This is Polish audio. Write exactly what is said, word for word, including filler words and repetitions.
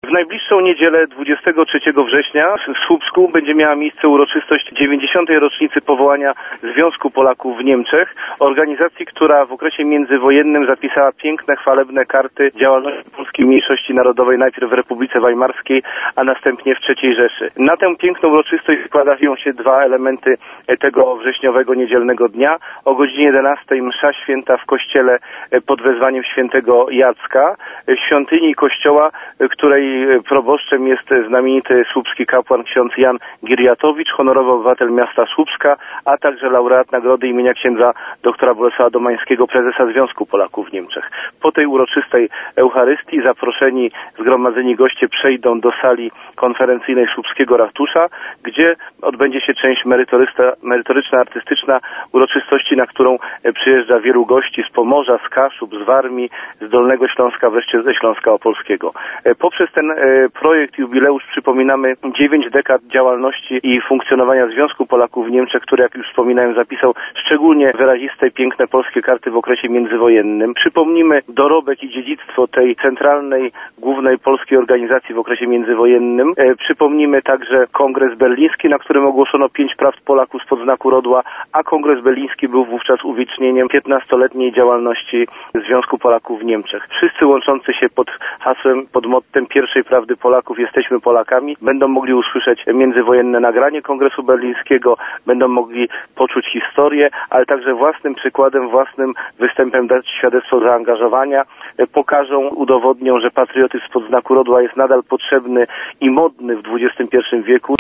W najbliższą niedzielę dwudziestego trzeciego września w Słupsku będzie miała miejsce uroczystość dziewięćdziesiątej rocznicy powołania Związku Polaków w Niemczech, organizacji, która w okresie międzywojennym zapisała piękne, chwalebne karty działalności polskiej mniejszości narodowej najpierw w Republice Weimarskiej, a następnie w trzeciej Rzeszy. Na tę piękną uroczystość składają się dwa elementy tego wrześniowego niedzielnego dnia. O godzinie jedenastej msza święta w kościele pod wezwaniem świętego Jacka, w świątyni kościoła, której proboszczem jest znamienity słupski kapłan ksiądz Jan Giriatowicz, honorowy obywatel miasta Słupska, a także laureat nagrody imienia księdza doktora Bolesława Domańskiego, prezesa Związku Polaków w Niemczech. Po tej uroczystej Eucharystii zaproszeni zgromadzeni goście przejdą do sali konferencyjnej Słupskiego Ratusza, gdzie odbędzie się część merytoryczna, artystyczna uroczystości, na którą przyjeżdża wielu gości z Pomorza, z Kaszub, z Warmii, z Dolnego Śląska, wreszcie ze Śląska Opolskiego. Poprzez ten projekt jubileusz przypominamy dziewięć dekad działalności i funkcjonowania Związku Polaków w Niemczech, który, jak już wspominałem, zapisał szczególnie wyraziste i piękne polskie karty w okresie międzywojennym. Przypomnimy dorobek i dziedzictwo tej centralnej, głównej polskiej organizacji w okresie międzywojennym. Przypomnimy także Kongres Berliński, na którym ogłoszono pięć praw Polaków spod znaku Rodła, a Kongres Berliński był wówczas uwiecznieniem piętnastoletniej działalności Związku Polaków w Niemczech. Wszyscy łączący się pod hasłem, pod mottem pierwszej prawdy Polaków jesteśmy Polakami, będą mogli usłyszeć międzywojenne nagranie Kongresu Berlińskiego, będą mogli poczuć historię, ale także własnym przykładem, własnym występem dać świadectwo zaangażowania, pokażą, udowodnią, że patriotyzm spod znaku Rodła jest nadal potrzebny i modny w dwudziestym pierwszym wieku.